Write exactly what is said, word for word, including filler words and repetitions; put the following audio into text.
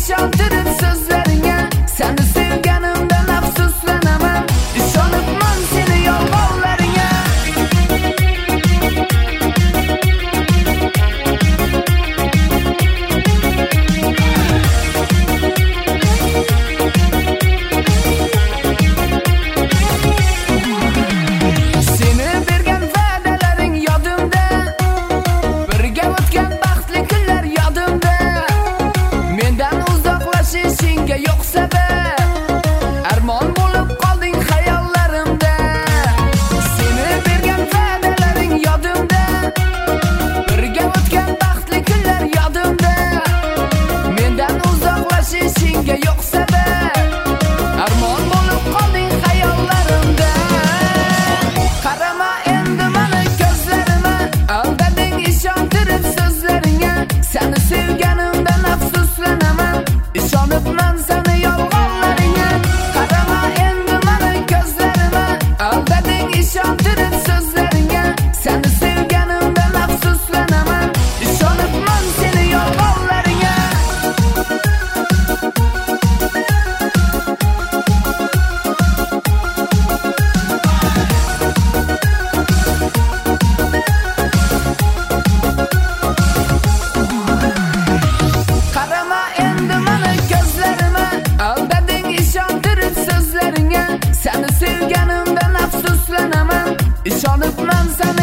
ishontirib so'zlaringga, seni sevganimdan afsuslanaman. Ishonibman seni yolg'onlaringga. Seni bergan va'dalaring yodimda, birga o'tgan baxtli kunlar yodimda. Mendan uzoqlashishingga yo'q sabab, armon bo'lib qolding xayollarimda. Seni bergan va'dalaring yodimda, birga o'tgan baxtli kunlar yodimda. Mendan uzoqlashishingga yo'q sabab, armon bo'lib qolding xayollarimda. Qarama endi meni ko'zlarima, aldading ishontirib so'zlaringga, seni sevganimdan afsuslanaman. Ishonibman seni yolg'onlaringga. Qarama endi meni ko'zlarima, aldading ishontirib so'zlaringga, seni sevganimdan afsuslanaman. Ishonibman seni yolg'onlaringga. Qarama endi meni ko'zlarima, aldading ishontirib so'zlaringga, seni sevganimdan afsuslanaman. Ishonibman seni